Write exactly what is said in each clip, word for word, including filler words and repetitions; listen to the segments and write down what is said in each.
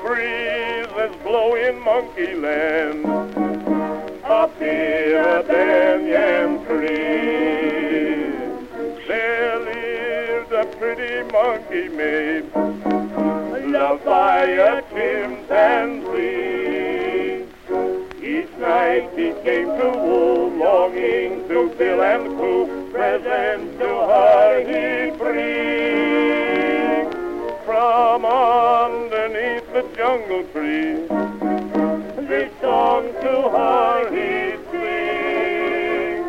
breezes blow in Monkey Land. Up in a banyan tree, there lived a pretty monkey maid, loved by a chimpanzee. Each night he came to woo, longing to fill and coo, presents to her he'd bring. From underneath the jungle tree, this song to her he'd sing.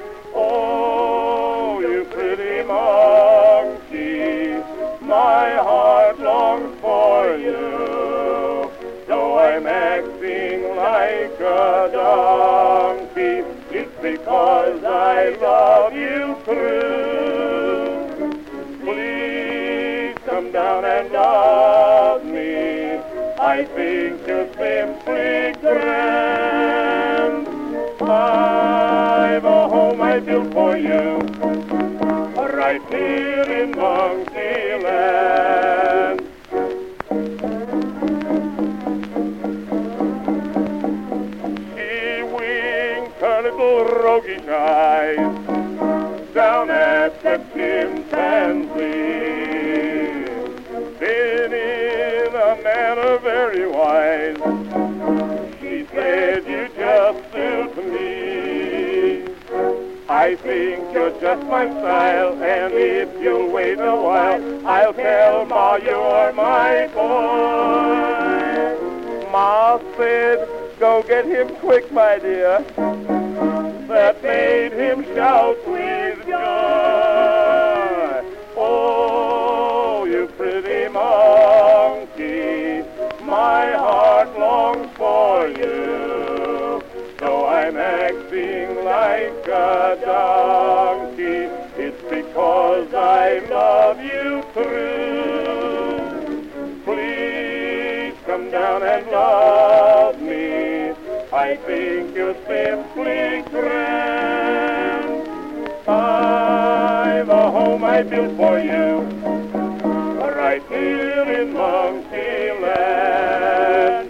Oh, you pretty monkey, my heart longs for you. Though I'm acting like a donkey, it's because I love you true. Please come down and love me, I think you're simply grand. I've a home I built for you, right here in Monkey Land. She winked her little roguish eyes down at the chimpanzee. Then in a manner very wise, she said, you just suit me. I think you're just my style, and if you'll wait a while, I'll tell Ma you're my boy. Ma said, go get him quick, my dear. That made him shout with joy. Oh, you pretty monkey, my heart longs for you. Though I'm acting like a donkey, it's because I love you true. Please come down and love me, I think you're simply grand. I've a home I built for you, right here in Monkey Land.